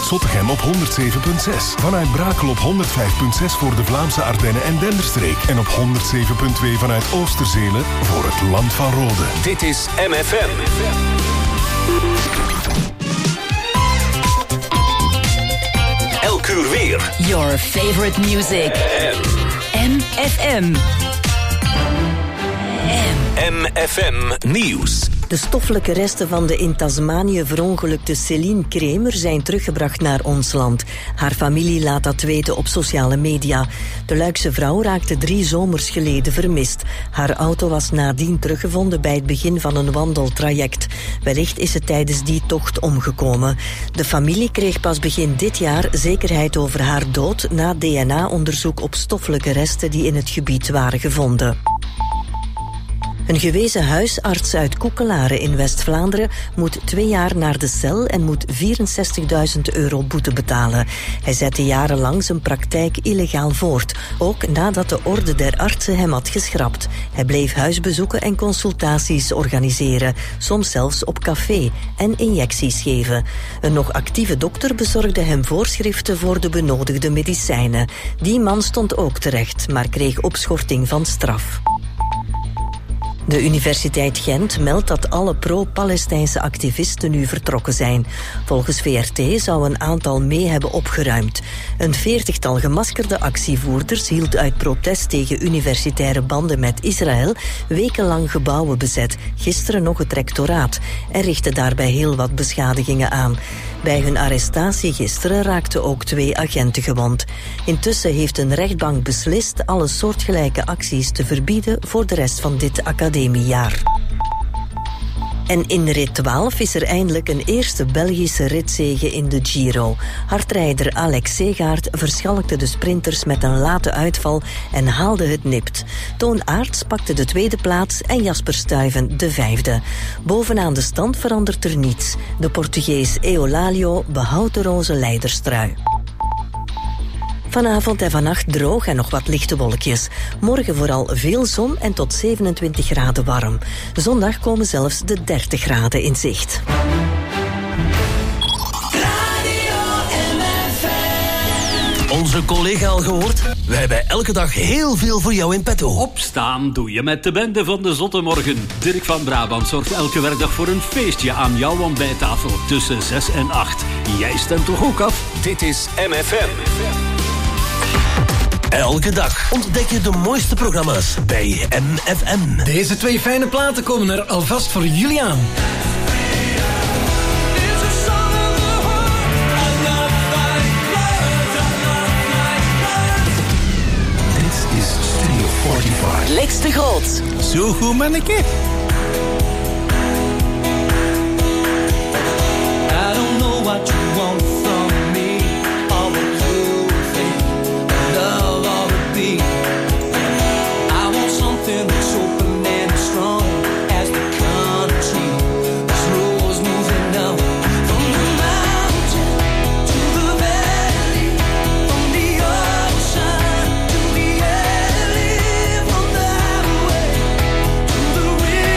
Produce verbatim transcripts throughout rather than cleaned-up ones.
vanuit Zottegem op honderd zeven komma zes. Vanuit Brakel op honderd vijf komma zes voor de Vlaamse Ardennen en Denderstreek. En op honderd zeven komma twee vanuit Oosterzelen voor het Land van Rode. Dit is M F M. Elk uur weer. Your favorite music. M F M. M F M Nieuws. De stoffelijke resten van de in Tasmanië verongelukte Céline Kremer zijn teruggebracht naar ons land. Haar familie laat dat weten op sociale media. De Luikse vrouw raakte drie zomers geleden vermist. Haar auto was nadien teruggevonden bij het begin van een wandeltraject. Wellicht is ze tijdens die tocht omgekomen. De familie kreeg pas begin dit jaar zekerheid over haar dood na D N A-onderzoek op stoffelijke resten die in het gebied waren gevonden. Een gewezen huisarts uit Koekelaren in West-Vlaanderen moet twee jaar naar de cel en moet vierenzestigduizend euro boete betalen. Hij zette jarenlang zijn praktijk illegaal voort, ook nadat de Orde der Artsen hem had geschrapt. Hij bleef huisbezoeken en consultaties organiseren, soms zelfs op café, en injecties geven. Een nog actieve dokter bezorgde hem voorschriften voor de benodigde medicijnen. Die man stond ook terecht, maar kreeg opschorting van straf. De Universiteit Gent meldt dat alle pro-Palestijnse activisten nu vertrokken zijn. Volgens V R T zou een aantal mee hebben opgeruimd. Een veertigtal gemaskerde actievoerders hield uit protest tegen universitaire banden met Israël wekenlang gebouwen bezet, gisteren nog het rectoraat, en richtte daarbij heel wat beschadigingen aan. Bij hun arrestatie gisteren raakten ook twee agenten gewond. Intussen heeft een rechtbank beslist alle soortgelijke acties te verbieden voor de rest van dit academiejaar. En in rit twaalf is er eindelijk een eerste Belgische ritzege in de Giro. Hardrijder Alex Segaert verschalkte de sprinters met een late uitval en haalde het nipt. Toon Aerts pakte de tweede plaats en Jasper Stuyven de vijfde. Bovenaan de stand verandert er niets. De Portugees Eolalio behoudt de roze leiderstrui. Vanavond en vannacht droog en nog wat lichte wolkjes. Morgen vooral veel zon en tot zevenentwintig graden warm. Zondag komen zelfs de dertig graden in zicht. Onze collega al gehoord? We hebben elke dag heel veel voor jou in petto. Opstaan doe je met de bende van de Zottemorgen. Dirk van Brabant zorgt elke werkdag voor een feestje aan jouw ontbijttafel tussen zes en acht. Jij stemt toch ook af? Dit is M F M. Elke dag ontdek je de mooiste programma's bij M F M. Deze twee fijne platen komen er alvast voor jullie aan. Dit is Studio vijfenveertig. Lex de Groot. Zo goed, manneke. I don't know what you want from me, all the true thing, love all the beat. I want something that's open and strong as the country slows moving down. From the mountain to the valley, from the ocean to the alley, from the highway to the river.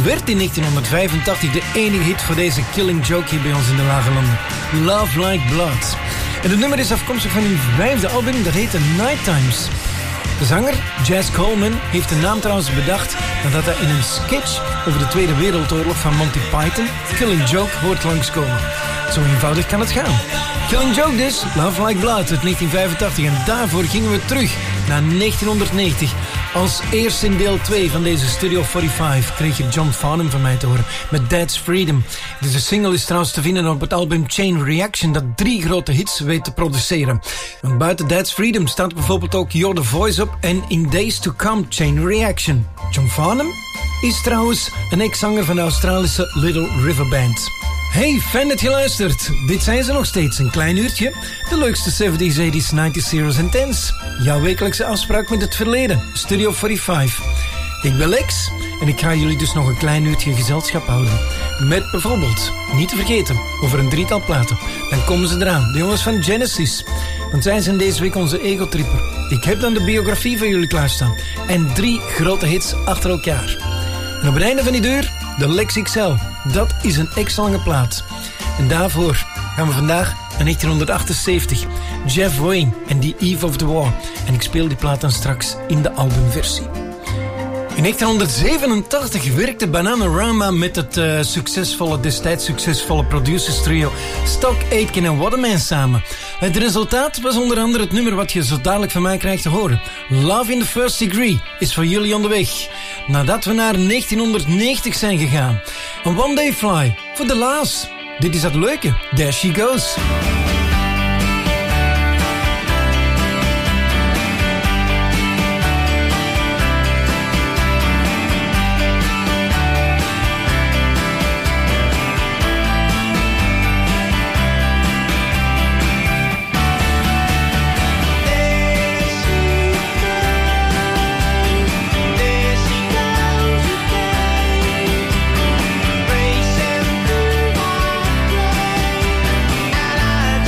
werd in negentienhonderdvijfentachtig de enige hit voor deze Killing Joke hier bij ons in de Lage Landen. Love Like Blood. En het nummer is afkomstig van hun vijfde album, dat heette Night Times. De zanger, Jazz Coleman, heeft de naam trouwens bedacht nadat hij in een sketch over de Tweede Wereldoorlog van Monty Python Killing Joke hoort langskomen. Zo eenvoudig kan het gaan. Killing Joke dus, Love Like Blood uit negentien vijfentachtig. En daarvoor gingen we terug naar negentienhonderdnegentig. Als eerste in deel twee van deze Studio vijfenveertig kreeg je John Farnham van mij te horen met That's Freedom. Deze single is trouwens te vinden op het album Chain Reaction, dat drie grote hits weet te produceren. Want buiten That's Freedom staat bijvoorbeeld ook You're the Voice op en In Days to Come Chain Reaction. John Farnham is trouwens een ex-zanger van de Australische Little River Band. Hey, fijn dat je luistert. Dit zijn ze nog steeds, een klein uurtje. De leukste zeventies, tachtigs, nineties, zeros en tens. Jouw wekelijkse afspraak met het verleden. Studio vijfenveertig. Ik ben Lex en ik ga jullie dus nog een klein uurtje gezelschap houden. Met bijvoorbeeld, niet te vergeten, over een drietal platen. Dan komen ze eraan, de jongens van Genesis. Want zij zijn deze week onze ego-tripper. Ik heb dan de biografie van jullie klaarstaan. En drie grote hits achter elkaar. En op het einde van die deur, de Lex X L. Dat is een extra lange plaat. En daarvoor gaan we vandaag naar negentienhonderdachtenzeventig. Jeff Wayne en The Eve of the War. En ik speel die plaat dan straks in de albumversie. In negentienhonderdzevenentachtig werkte Bananarama met het uh, succesvolle, destijds succesvolle producers trio Stock, Aitken en Waterman samen. Het resultaat was onder andere het nummer wat je zo dadelijk van mij krijgt te horen. Love in the First Degree is voor jullie onderweg. Nadat we naar negentienhonderdnegentig zijn gegaan. Een One Day Fly voor de Laas. Dit is het leuke. There She Goes. Racing through my brain, and I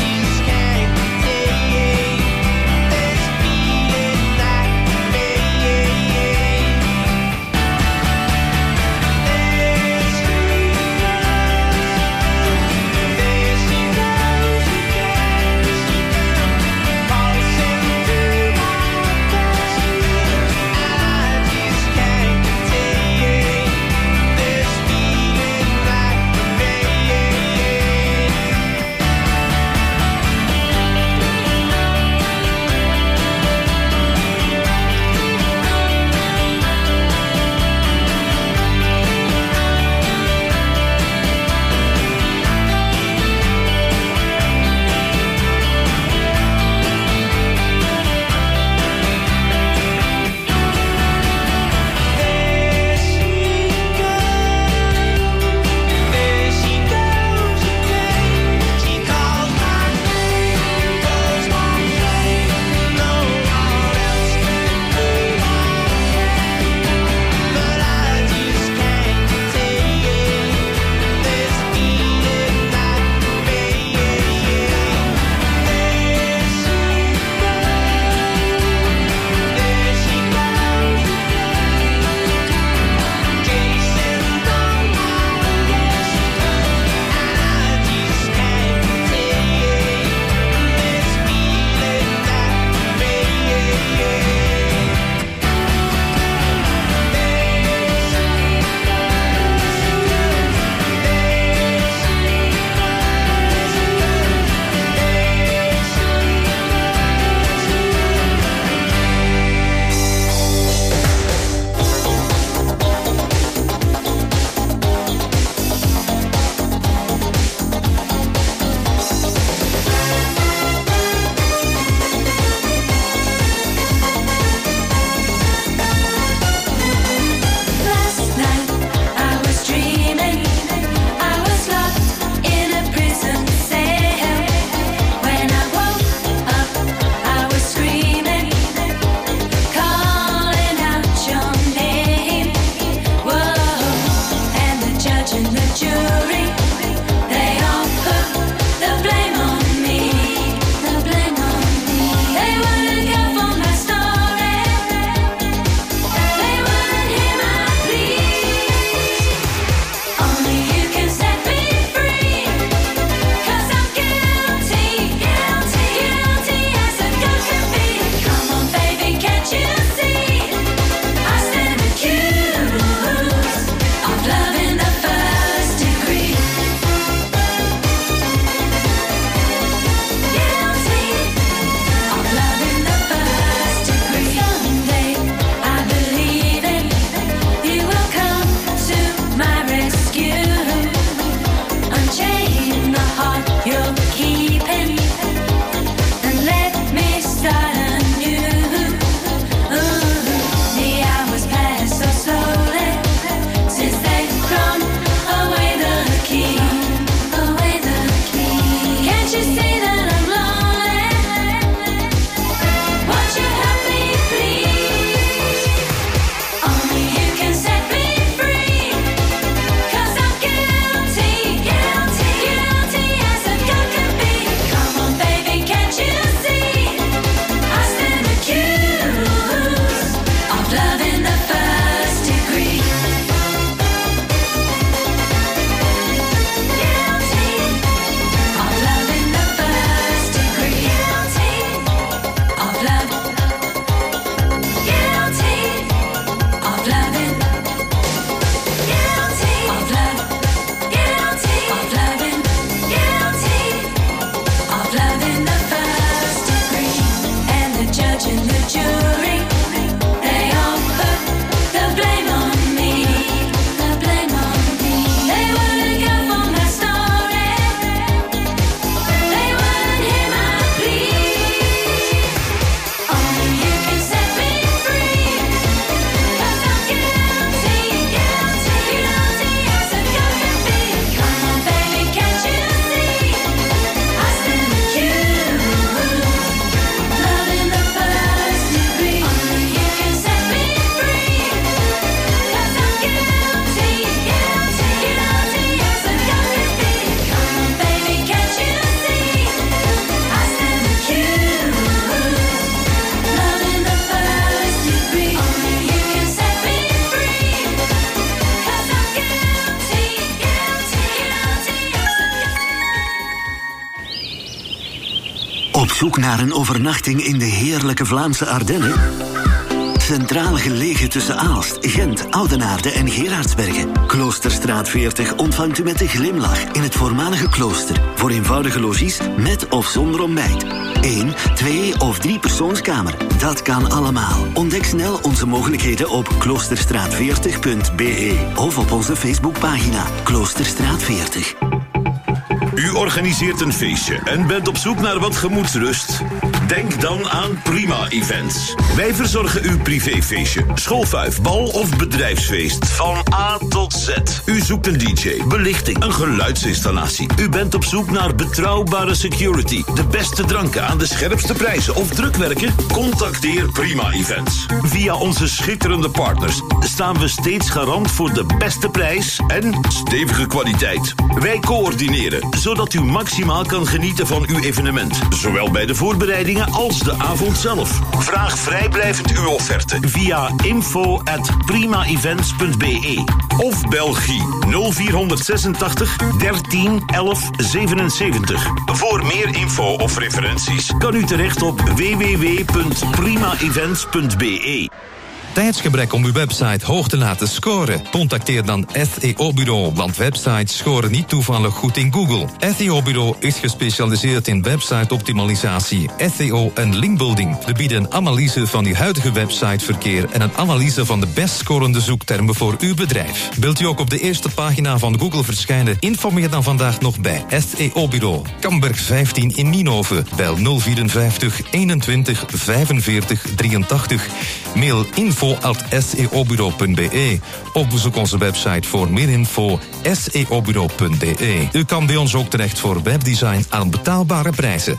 zoek naar een overnachting in de heerlijke Vlaamse Ardennen? Centraal gelegen tussen Aalst, Gent, Oudenaarde en Gerardsbergen. Kloosterstraat veertig ontvangt u met een glimlach in het voormalige klooster. Voor eenvoudige logies met of zonder ontbijt. Eén, twee of drie persoonskamer. Dat kan allemaal. Ontdek snel onze mogelijkheden op kloosterstraat veertig punt b e of op onze Facebookpagina Kloosterstraat veertig. U organiseert een feestje en bent op zoek naar wat gemoedsrust? Denk dan aan Prima Events. Wij verzorgen uw privéfeestje, schoolfuif, bal of bedrijfsfeest. Van A tot Z. U zoekt een D J, belichting, een geluidsinstallatie. U bent op zoek naar betrouwbare security, de beste dranken aan de scherpste prijzen of drukwerken? Contacteer Prima Events. Via onze schitterende partners staan we steeds garant voor de beste prijs en stevige kwaliteit. Wij coördineren, zodat u maximaal kan genieten van uw evenement. Zowel bij de voorbereidingen als de avond zelf. Vraag vrijblijvend uw offerte via info at prima events punt b e of Belgie nul vier zesentachtig dertien elf zevenenzeventig. Voor meer info of referenties kan u terecht op w w w punt prima events punt b e. Tijdsgebrek om uw website hoog te laten scoren? Contacteer dan S E O-bureau, want websites scoren niet toevallig goed in Google. S E O-bureau is gespecialiseerd in website-optimalisatie, S E O en linkbuilding. We bieden een analyse van uw huidige websiteverkeer en een analyse van de best scorende zoektermen voor uw bedrijf. Wilt u ook op de eerste pagina van Google verschijnen? Informeer dan vandaag nog bij S E O-bureau. Kamberg vijftien in Nienhoven. Bel nul vierenvijftig eenentwintig vijfenveertig drieëntachtig. Mail info at s e o bureau punt b e of bezoek onze website voor meer info s e o bureau punt b e. U kan bij ons ook terecht voor webdesign aan betaalbare prijzen.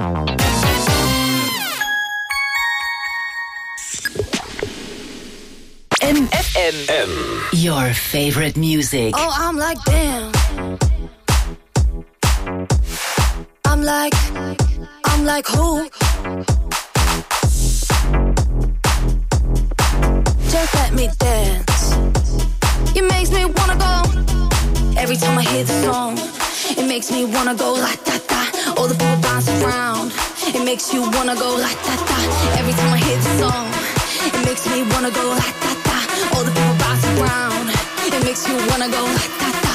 M F M. Your favorite music. Oh, I'm like, damn. I'm like, I'm like, who? Just let me dance. It makes me wanna go. Every time I hear the song, it makes me wanna go like da da. All the people bounce around. It makes you wanna go like da da. Every time I hear the song, it makes me wanna go like da da. All the people bounce around. It makes you wanna go like da da.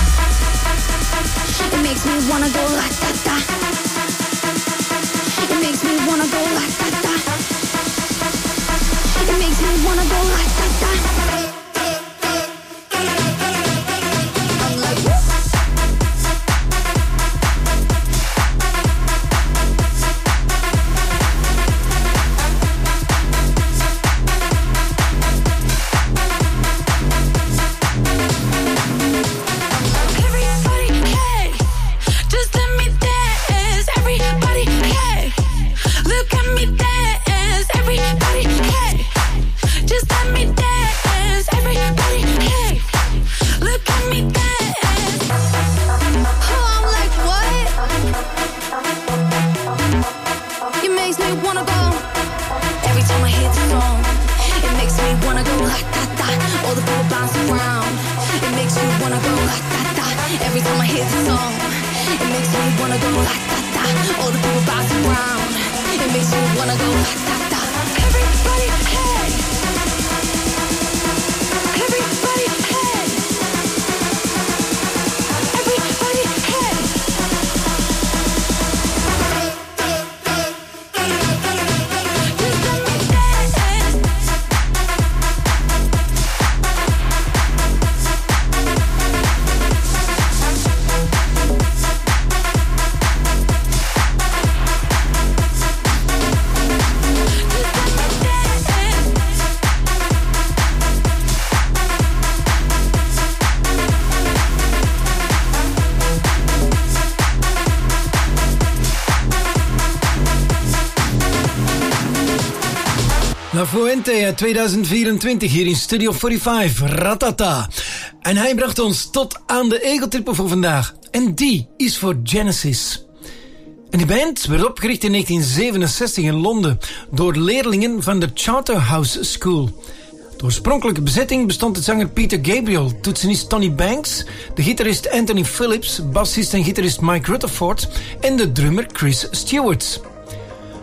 It makes me wanna go like da da. It makes me wanna go like da da. It makes me wanna go like that, that. I'm like, woo. Everybody, hey, just let me dance. Everybody, hey, look at me dance. Everybody, hey. Just let me dance, everybody, hey, look at me dance. Oh, I'm like, what? It makes me wanna go. Every time I hear the song, it makes me wanna go like that, that. All the people bounce around. It makes you wanna go like that, that. Every time I hear the song, it makes me wanna go like that, that. All the people bounce around. It makes me wanna go like that, that. Everybody, hey. Everybody, hey! Everybody, hey! Just let me dance. La Fuente tweeduizend vierentwintig hier in Studio vijfenveertig, Ratata. En hij bracht ons tot aan de Egeltrippen voor vandaag. En die is voor Genesis. En die band werd opgericht in negentien zevenenzestig in Londen door leerlingen van de Charterhouse School. De oorspronkelijke bezetting bestond uit zanger Peter Gabriel, toetsenist Tony Banks, de gitarist Anthony Phillips, bassist en gitarist Mike Rutherford en de drummer Chris Stewart.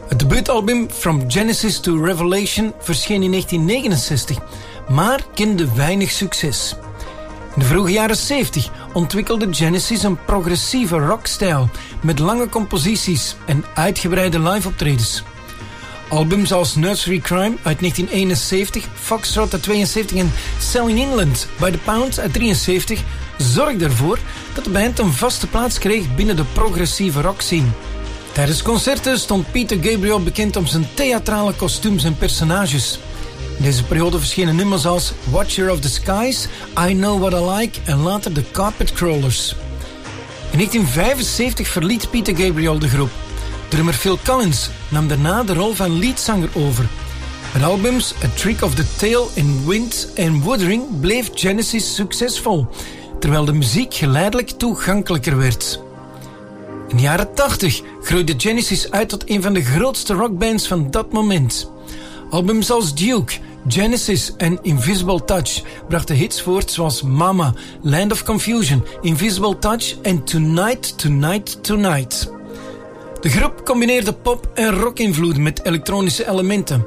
Het debuutalbum From Genesis to Revelation verscheen in negentien negenenzestig, maar kende weinig succes. In de vroege jaren zeventig ontwikkelde Genesis een progressieve rockstijl met lange composities en uitgebreide live-optredens. Albums als Nursery Crime uit negentien eenenzeventig, Foxtrot uit tweeënzeventig en Selling England by the Pound uit drieënzeventig zorgden ervoor dat de band een vaste plaats kreeg binnen de progressieve rockscene. Tijdens concerten stond Peter Gabriel bekend om zijn theatrale kostuums en personages. In deze periode verschenen nummers als Watcher of the Skies, I Know What I Like en later The Carpet Crawlers. In negentien vijfenzeventig verliet Peter Gabriel de groep. Drummer Phil Collins nam daarna de rol van leadzanger over. Met albums A Trick of the Tail en Wind and Wuthering bleef Genesis succesvol, terwijl de muziek geleidelijk toegankelijker werd. In de jaren tachtig groeide Genesis uit tot een van de grootste rockbands van dat moment. Albums als Duke, Genesis en Invisible Touch brachten hits voort zoals Mama, Land of Confusion, Invisible Touch en Tonight, Tonight, Tonight. De groep combineerde pop- en rock-invloeden met elektronische elementen.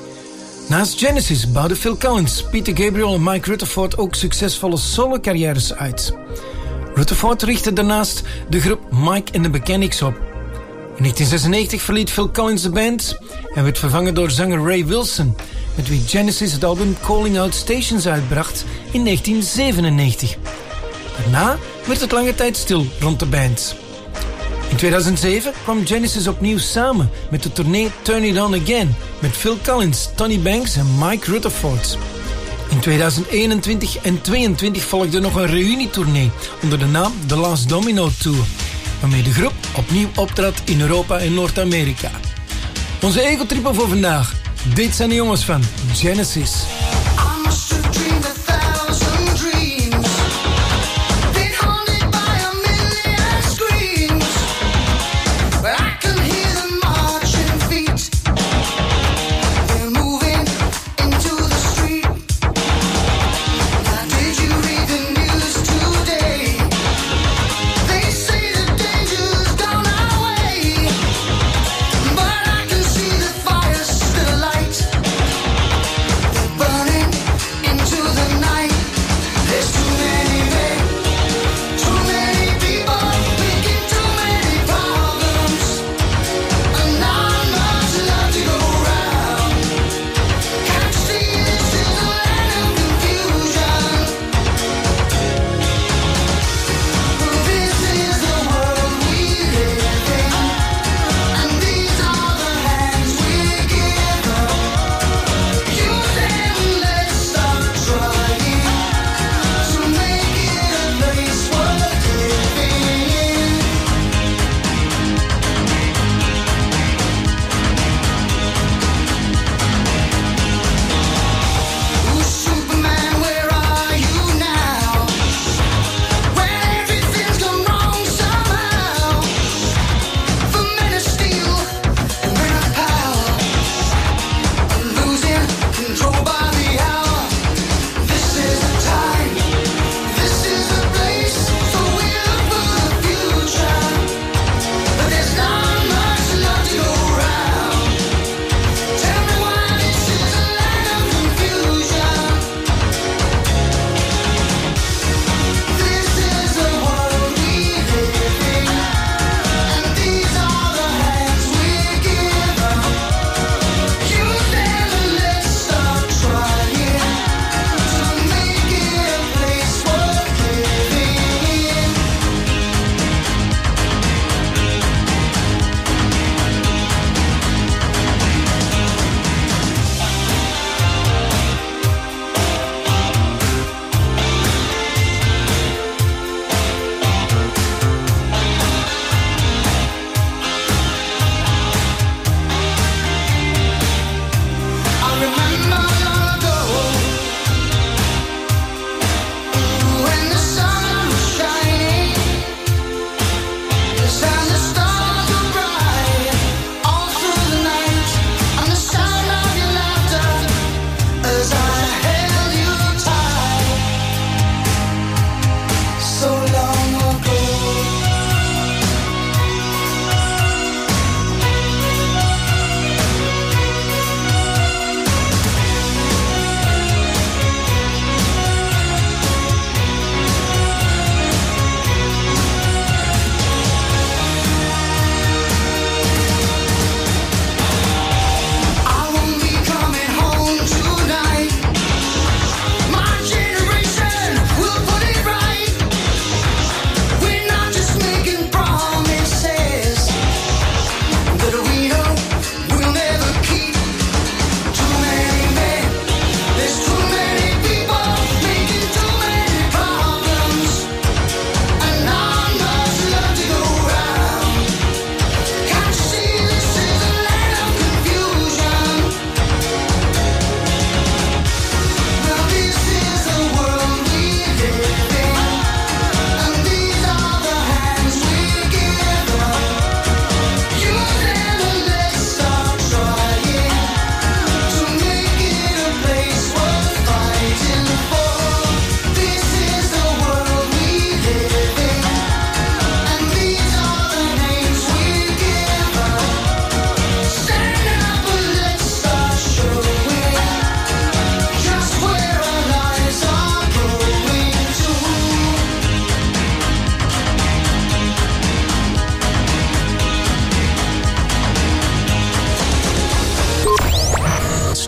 Naast Genesis bouwden Phil Collins, Peter Gabriel en Mike Rutherford ook succesvolle solo-carrières uit. Rutherford richtte daarnaast de groep Mike and the Mechanics op. In negentien zesennegentig verliet Phil Collins de band en werd vervangen door zanger Ray Wilson, met wie Genesis het album Calling Out Stations uitbracht in negentien zevenennegentig. Daarna werd het lange tijd stil rond de band. In tweeduizend zeven kwam Genesis opnieuw samen met de tournee Turn It On Again met Phil Collins, Tony Banks en Mike Rutherford. In tweeduizend eenentwintig en tweeëntwintig volgde nog een reunietournee onder de naam The Last Domino Tour, waarmee de groep opnieuw optrad in Europa en Noord-Amerika. Onze ego-trippen voor vandaag. Dit zijn de jongens van Genesis. Burning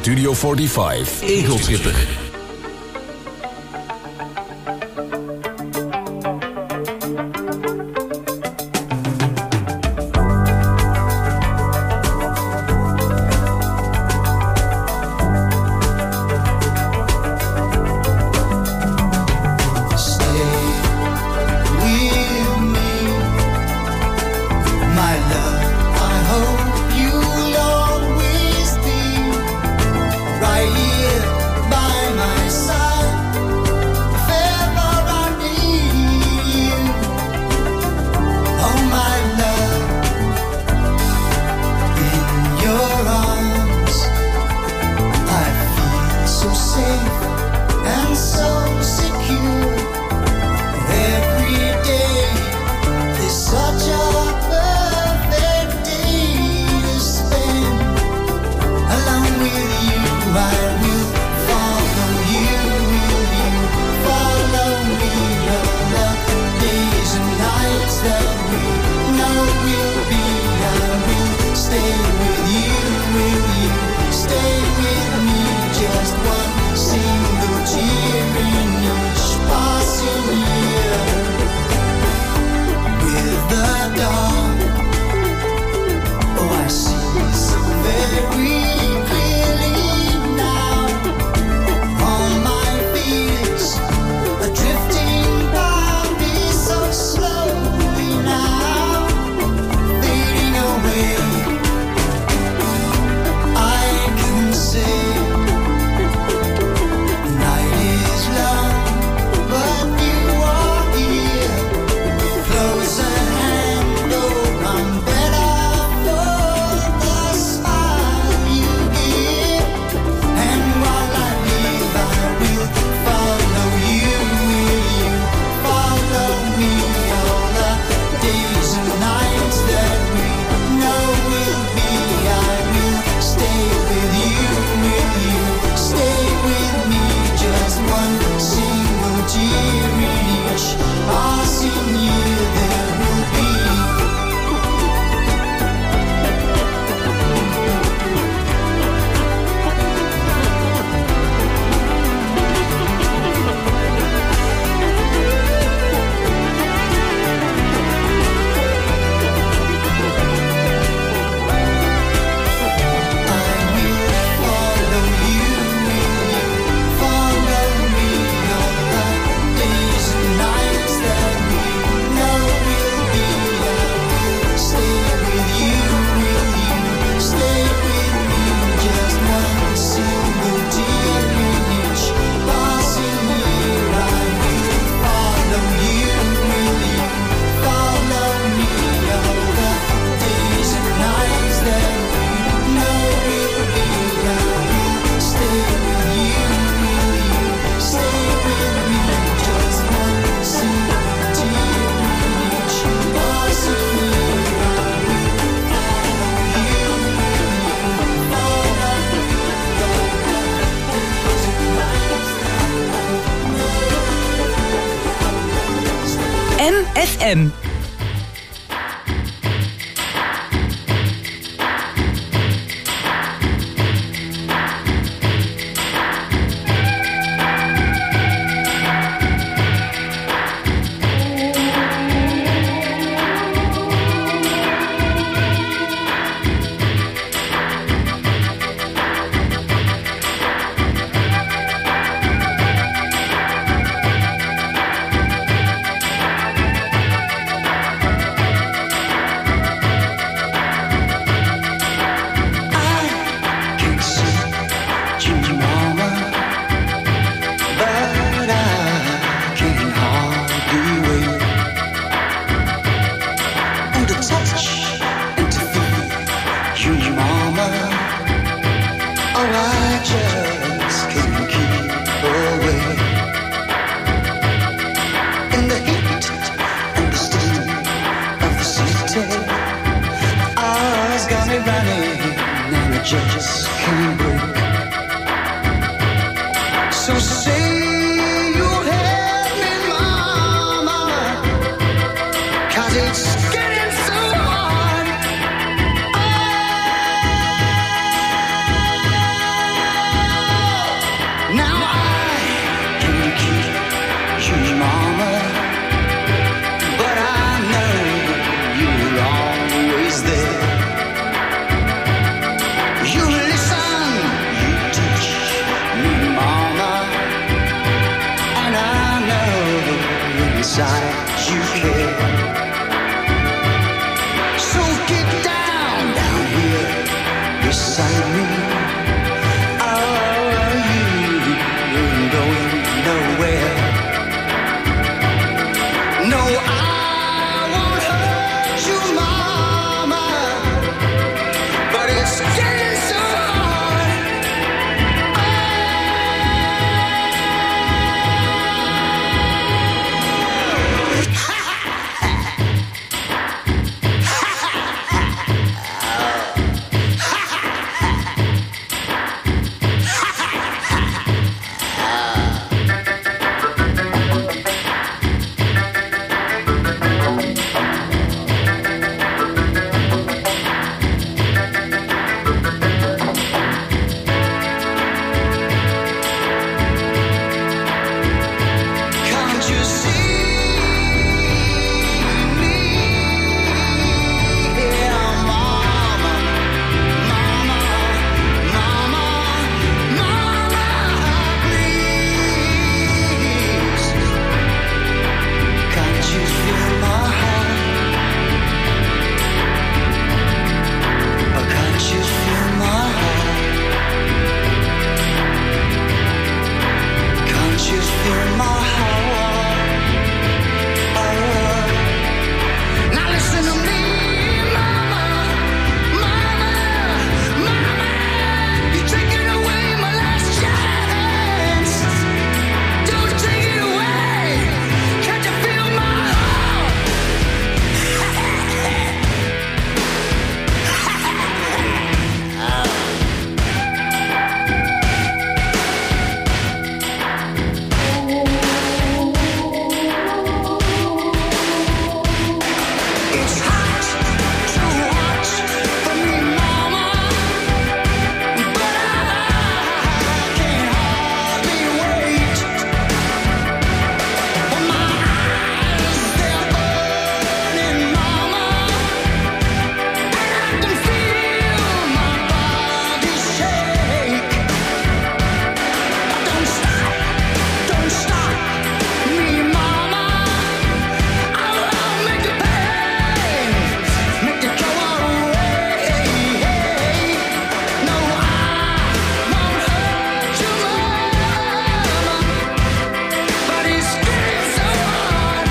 Studio vijfenveertig. Egelschipper. M F M. me. Oh, you ain't going nowhere. No, I won't hurt you, mama, but it's getting so hard. Can't you see me? Yeah, mama, mama, mama, mama, please. Can't you feel my heart? Or can't you feel my heart? Can't you feel my heart? Now listen to me, mama, mama, mama. You're taking away my last chance. Don't take it away. Can't you feel my heart? It's hot, too hot for me, mama, but I can't hardly wait. When my eyes they're burning, mama, and I can feel my body shake. Don't stop, don't stop me, mama. I'll make the pain, make it go away. No, I won't hurt you, mama, but it's getting so hard.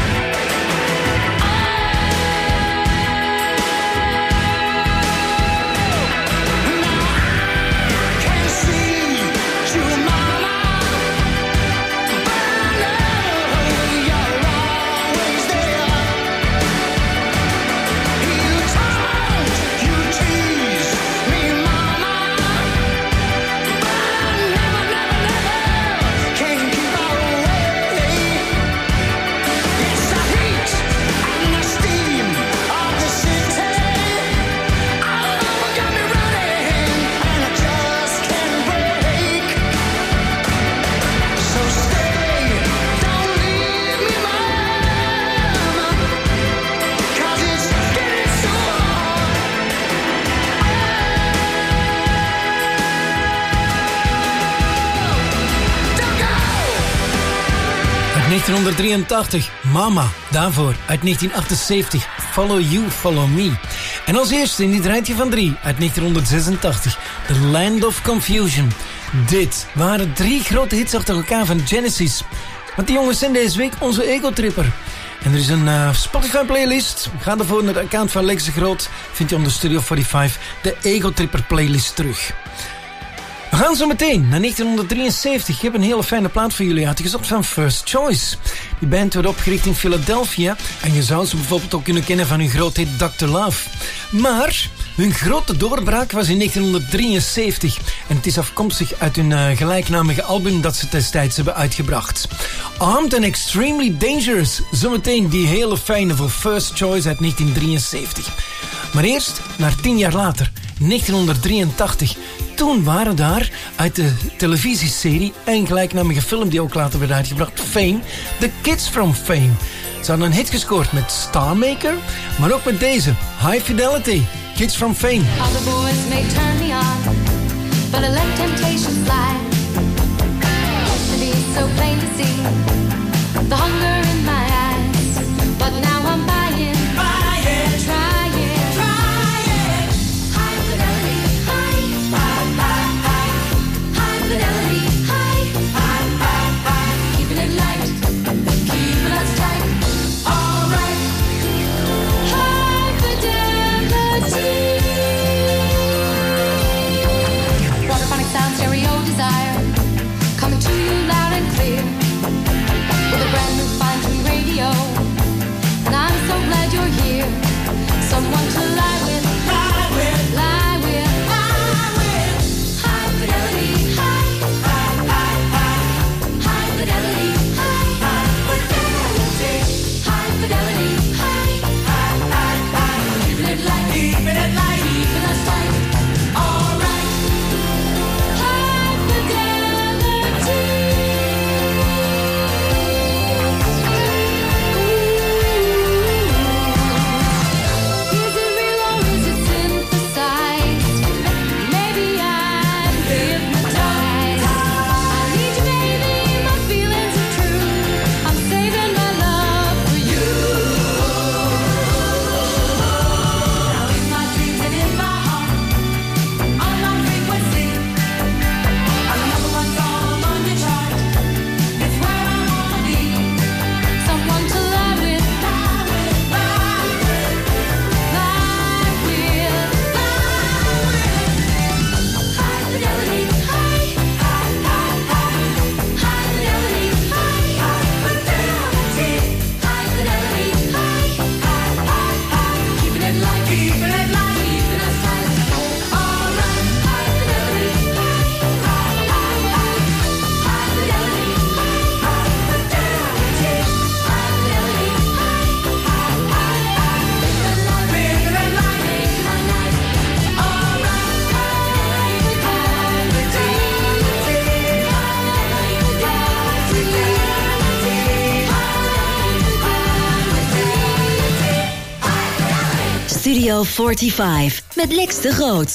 Now I can see you, mama, but I know you're always there. You taunt, you tease me, mama, but I never, never, never can keep away. It's the heat and the steam of the city. Oh, got me running and I just can't break. So stay, don't leave me, mama, 'cause it's getting so hard. Don't go. Uit negentien drieëntachtig, Mama. Daarvoor uit negentien achtenzeventig, Follow You, Follow Me. En als eerste in dit rijtje van drie, uit negentien zesentachtig, The Land of Confusion. Dit waren drie grote hits achter elkaar van Genesis. Want die jongens zijn deze week onze Ego-tripper. En er is een uh, Spotify-playlist. Ga daarvoor naar de account van Lex de Groot. Vind je onder Studio vijfenveertig de Ego-tripper-playlist terug. We gaan zo meteen naar negentien drieënzeventig. Ik heb een hele fijne plaat voor jullie uitgezocht van First Choice. Die band werd opgericht in Philadelphia. En je zou ze bijvoorbeeld ook kunnen kennen van hun grote hit doctor Love. Maar hun grote doorbraak was in negentien drieënzeventig. En het is afkomstig uit hun uh, gelijknamige album dat ze destijds hebben uitgebracht. Armed and Extremely Dangerous. Zometeen die hele fijne voor First Choice uit negentien drieënzeventig. Maar eerst naar tien jaar later, negentien drieëntachtig. Toen waren daar uit de televisieserie een gelijknamige film die ook later werd uitgebracht, Fame, The Kids from Fame. Ze hadden een hit gescoord met Star Maker, maar ook met deze, High Fidelity, Kids from Fame. Other boys may turn me on, but I let temptation fly. Used to be so plain to see the hunger in my eyes, but now I'm buying, buying, trying, trying. High fidelity, high fidelity. Radio vijfenveertig met Lex de Groot.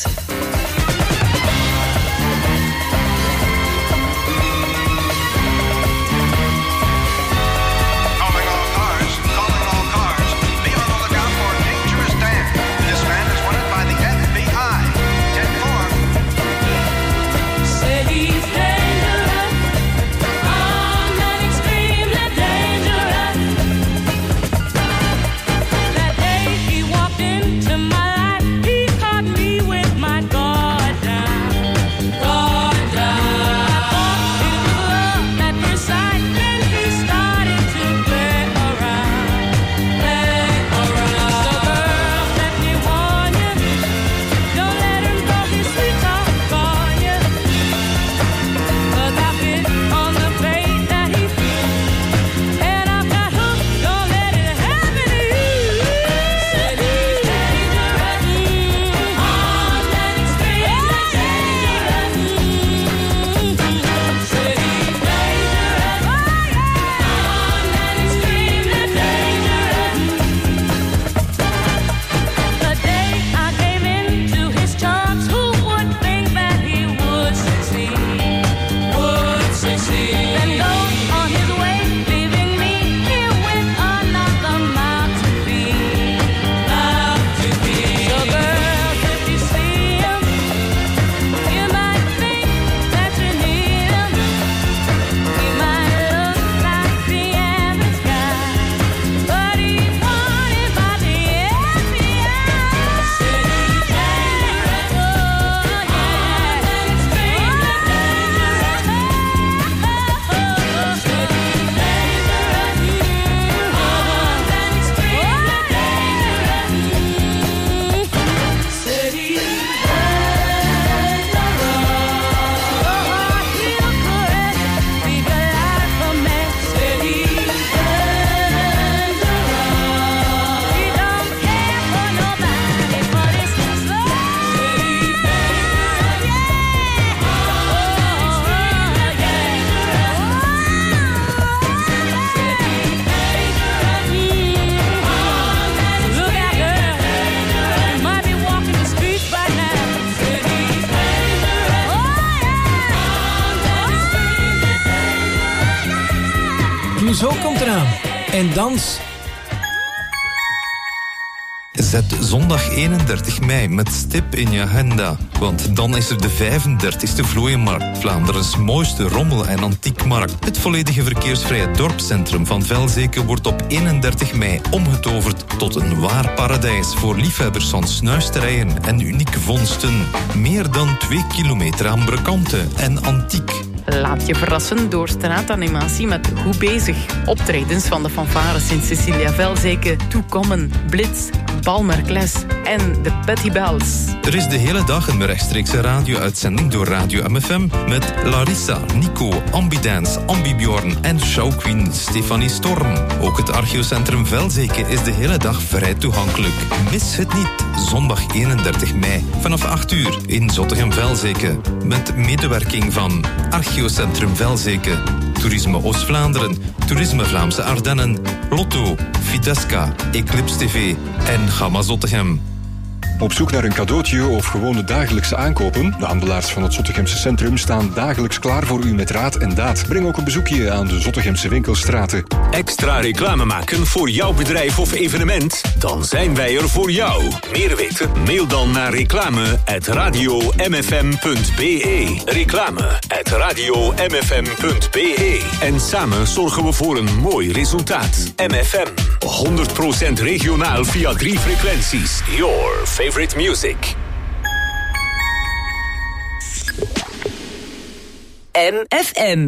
Zo komt eraan. En dans. Zet zondag eenendertig mei met stip in je agenda. Want dan is er de vijfendertigste Vlooienmarkt, Vlaanderens mooiste rommel- en antiekmarkt. Het volledige verkeersvrije dorpscentrum van Velzeke wordt op eenendertig mei omgetoverd tot een waar paradijs voor liefhebbers van snuisterijen en unieke vondsten. Meer dan twee kilometer aan brokanten en antiek. Laat je verrassen door straatanimatie met Goed Bezig. Optredens van de fanfare Sint-Cecilia Velzeke, Toekommen, Blitz, Balmerkles en de Petty Bells. Er is de hele dag een rechtstreekse radio-uitzending door Radio M F M met Larissa, Nico, Ambidance, Ambibjorn en showqueen Stefanie Storm. Ook het archeocentrum Velzeke is de hele dag vrij toegankelijk. Mis het niet, zondag eenendertig mei vanaf acht uur in Zottegem-Velzeke. Met medewerking van Archeocentrum Velzeke, Toerisme Oost-Vlaanderen, Toerisme Vlaamse Ardennen, Lotto, Fidesca, Eclipse T V en Gamma Zottegem. Op zoek naar een cadeautje of gewone dagelijkse aankopen? De handelaars van het Zottegemse centrum staan dagelijks klaar voor u met raad en daad. Breng ook een bezoekje aan de Zottegemse winkelstraten. Extra reclame maken voor jouw bedrijf of evenement? Dan zijn wij er voor jou. Meer weten? Mail dan naar reclame at radio m f m punt b e. Reclame at radio m f m punt b e. En samen zorgen we voor een mooi resultaat. M F M, honderd procent regionaal via drie frequenties. Your favorite music. M F M.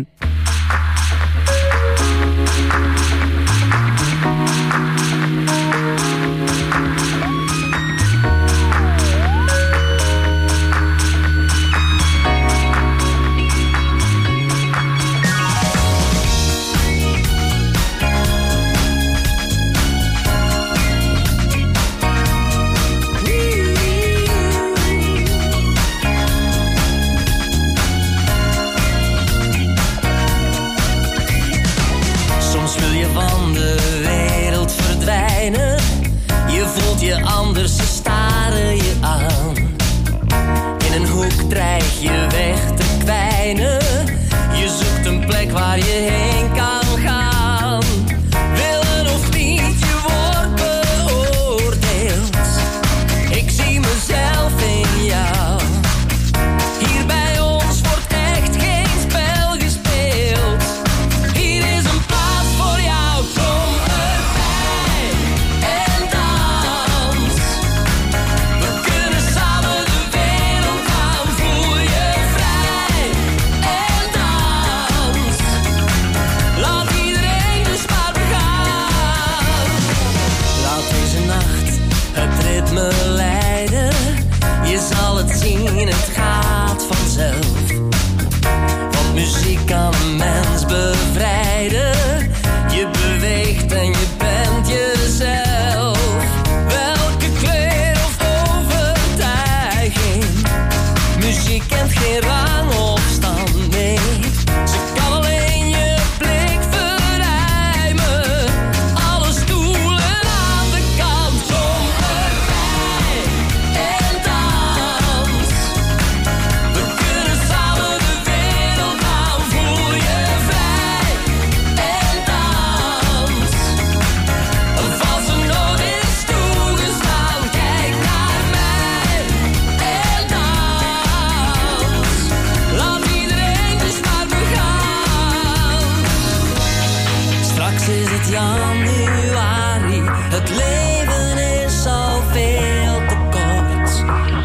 januari. Het leven is al veel te kort.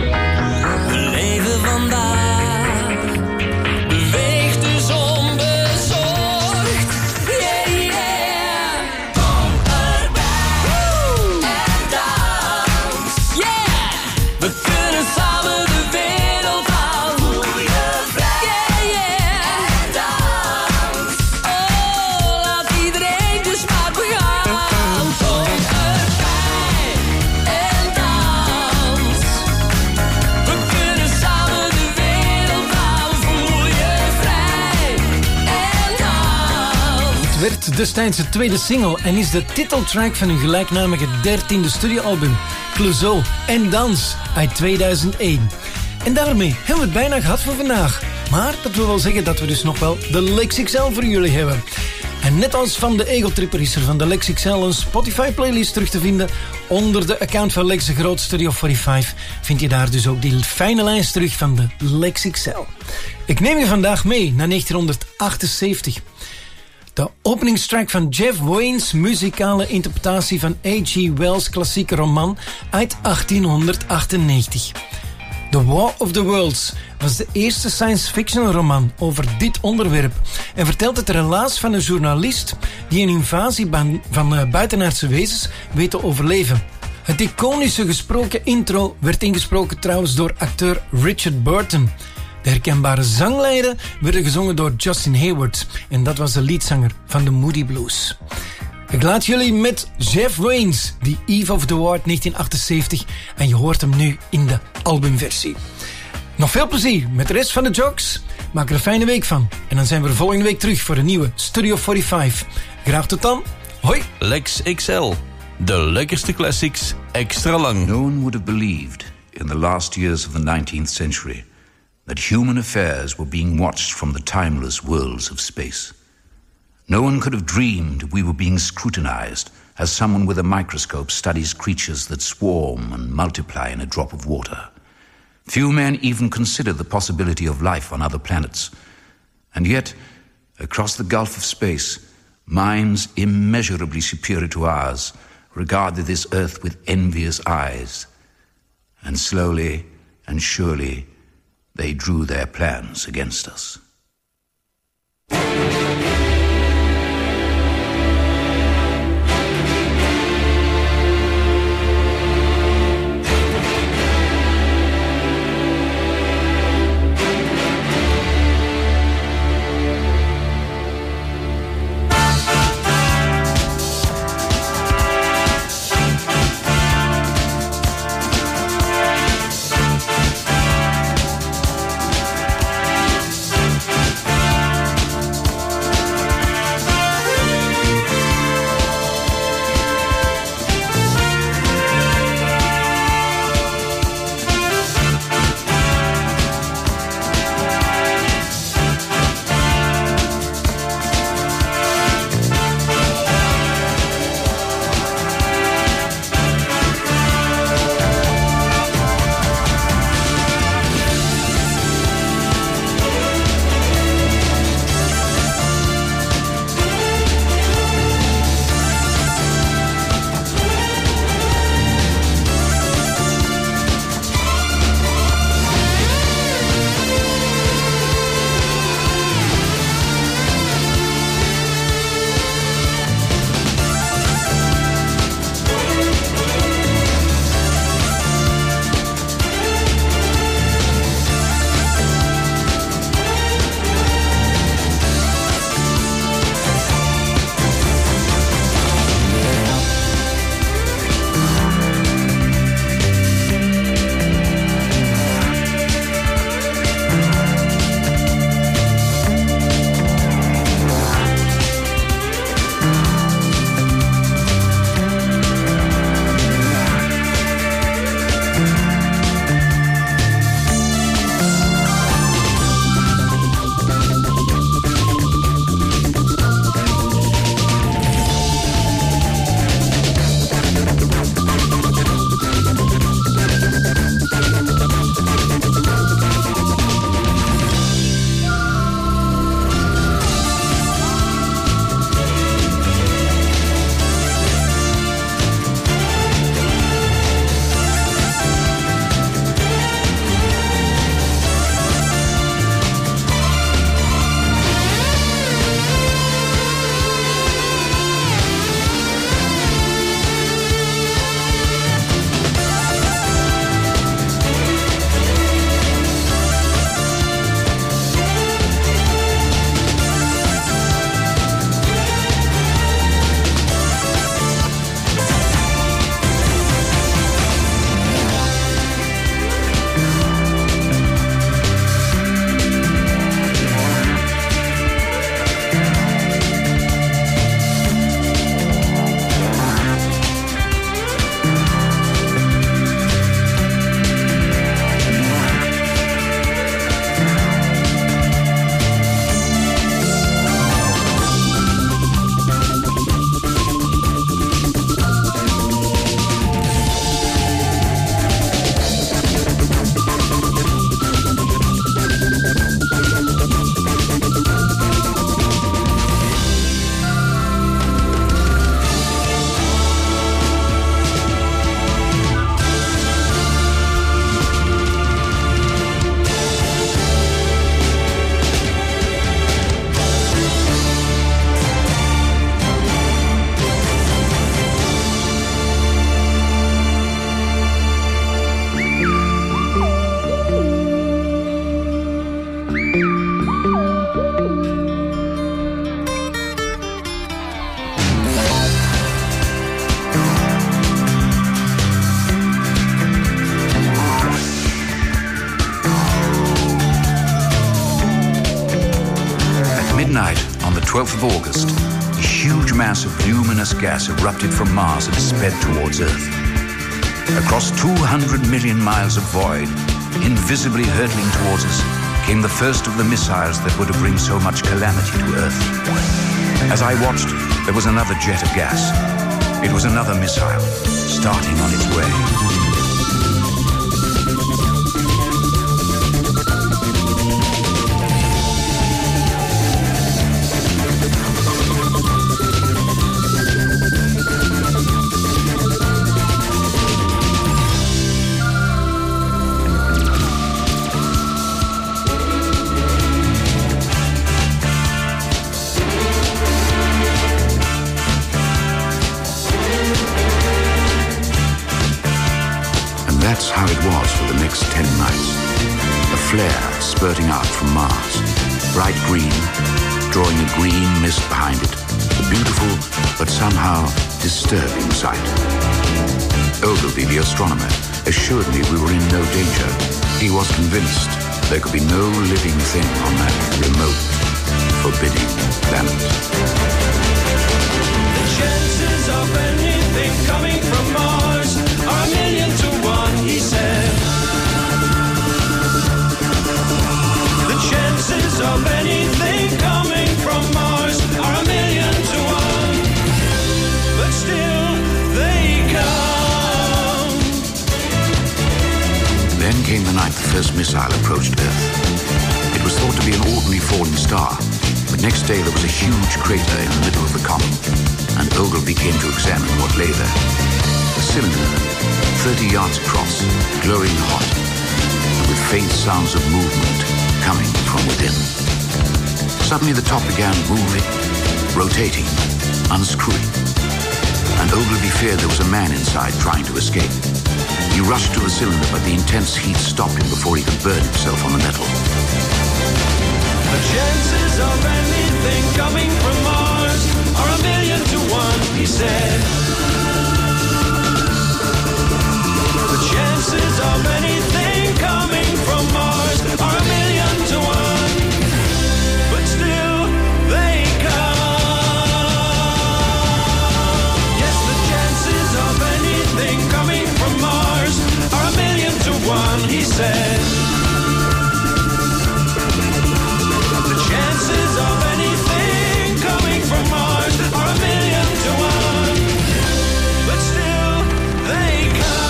We leven vandaag, beweeg dus onbezorgd. Yeah, yeah. Kom erbij en dans. Yeah, we kunnen samen de wereld aan. Voel je vrij. Yeah, yeah. En dans. Oh, laat iedereen dus maar begaan. Kom erbij en dans. We kunnen samen de wereld aan. Voel je vrij en dans. Het werd destijds de tweede single en is de titeltrack van hun gelijknamige dertiende studioalbum Clouseau en Dans uit tweeduizend één. En daarmee hebben we het bijna gehad voor vandaag. Maar dat wil wel zeggen dat we dus nog wel de Lex X L voor jullie hebben. En net als van de Ego Tripper is er van de Lex X L een Spotify-playlist terug te vinden. Onder de account van Lex de Groot Studio vijfenveertig vind je daar dus ook die fijne lijst terug van de Lex X L. Ik neem je vandaag mee naar negentien achtenzeventig. De openingstrack van Jeff Wayne's muzikale interpretatie van H G Wells' klassieke roman uit achttienhonderdachtennegentig. The War of the Worlds was de eerste science fiction roman over dit onderwerp en vertelt het relaas van een journalist die een invasie van, van uh, buitenaardse wezens weet te overleven. Het iconische gesproken intro werd ingesproken trouwens door acteur Richard Burton. De herkenbare zanglijnen werden gezongen door Justin Hayward en dat was de leadzanger van de Moody Blues. Ik laat jullie met Jeff Wayne's, The Eve of the War negentien achtenzeventig en je hoort hem nu in de albumversie. Nog veel plezier met de rest van de jocks. Maak er een fijne week van en dan zijn we er volgende week terug voor een nieuwe Studio vijfenveertig. Graag tot dan. Hoi. Lex X L. De lekkerste classics extra lang. No one would have believed in the last years of the nineteenth century that human affairs were being watched from the timeless worlds of space. No one could have dreamed we were being scrutinized as someone with a microscope studies creatures that swarm and multiply in a drop of water. Few men even considered the possibility of life on other planets. And yet, across the gulf of space, minds immeasurably superior to ours regarded this Earth with envious eyes. And slowly and surely, they drew their plans against us. midnight on the twelfth of August, a huge mass of luminous gas erupted from Mars and sped towards Earth. Across two hundred million miles of void, invisibly hurtling towards us, came the first of the missiles that were to bring so much calamity to Earth. As I watched, there was another jet of gas. It was another missile, starting on its way. That's how it was for the next ten nights. A flare spurting out from Mars, bright green, drawing a green mist behind it. A beautiful, but somehow disturbing sight. Ogilvy, the astronomer, assured me we were in no danger. He was convinced there could be no living thing on that remote, forbidding planet. The chances of anything coming from Mars are a million to one, he said. The chances of anything coming from Mars are a million to one, but still they come. Then came the night the first missile approached Earth. It was thought to be an ordinary falling star, but next day there was a huge crater in the middle of the comet, and Ogilvy came to examine what lay there. A cylinder, thirty yards across, glowing hot, and with faint sounds of movement coming from within. Suddenly the top began moving, rotating, unscrewing, and Ogilvy feared there was a man inside trying to escape. He rushed to the cylinder, but the intense heat stopped him before he could burn himself on the metal. The chances of anything coming from Mars are a million to one, he said. The chances of anything coming from Mars are a million to one, but still they come. Yes, the chances of anything coming from Mars are a million to one, he said. The chances of anything coming from Mars are a million to one, but still they come.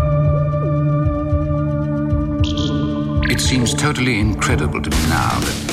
It seems totally incredible to me now that